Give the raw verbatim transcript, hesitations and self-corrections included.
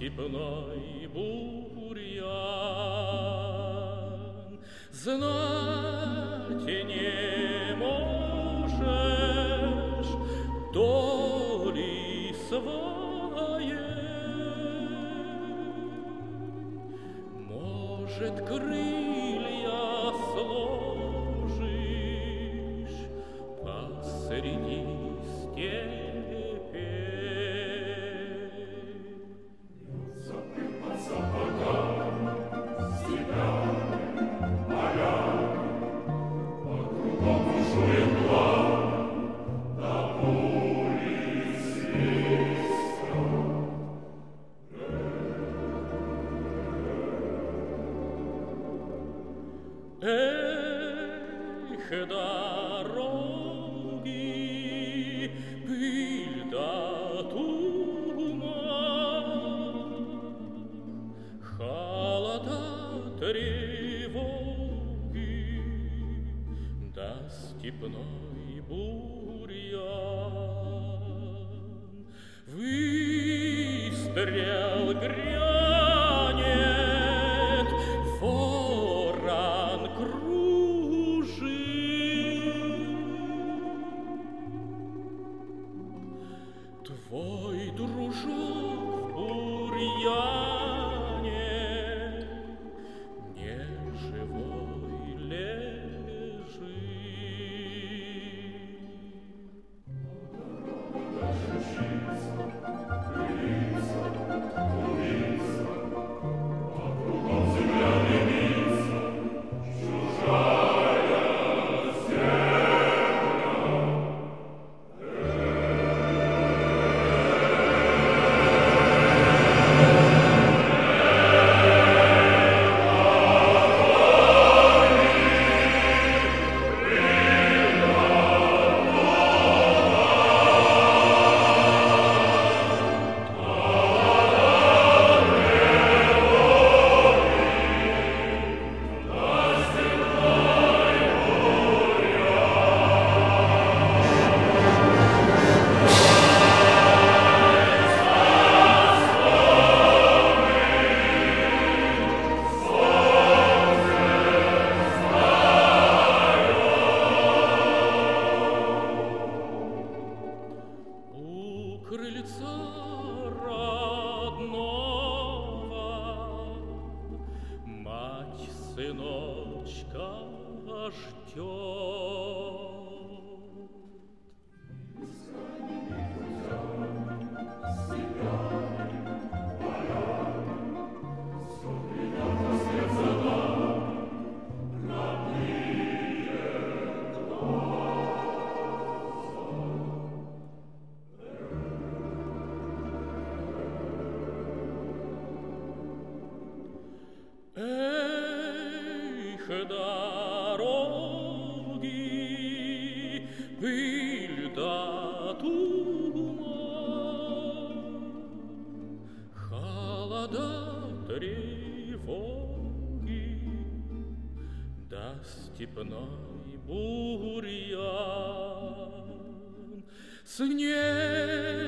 степной бурьян. Знать не можешь доли своей, может, крылья сложишь посреди степи. Забыл под сапогам степями поля, по кругом бушует пламя, на пули свистят. Эх, дороги, пыль да туман, холода, тревоги, да степной бурьян. Выстрел грянет, ворон кружит. Твой дружок в бурьяне не живой лежит. Крыльца родного мать сыночка ждет. Эх, дороги, пыль да туман, холода, тревоги, да степной бурьян. Снег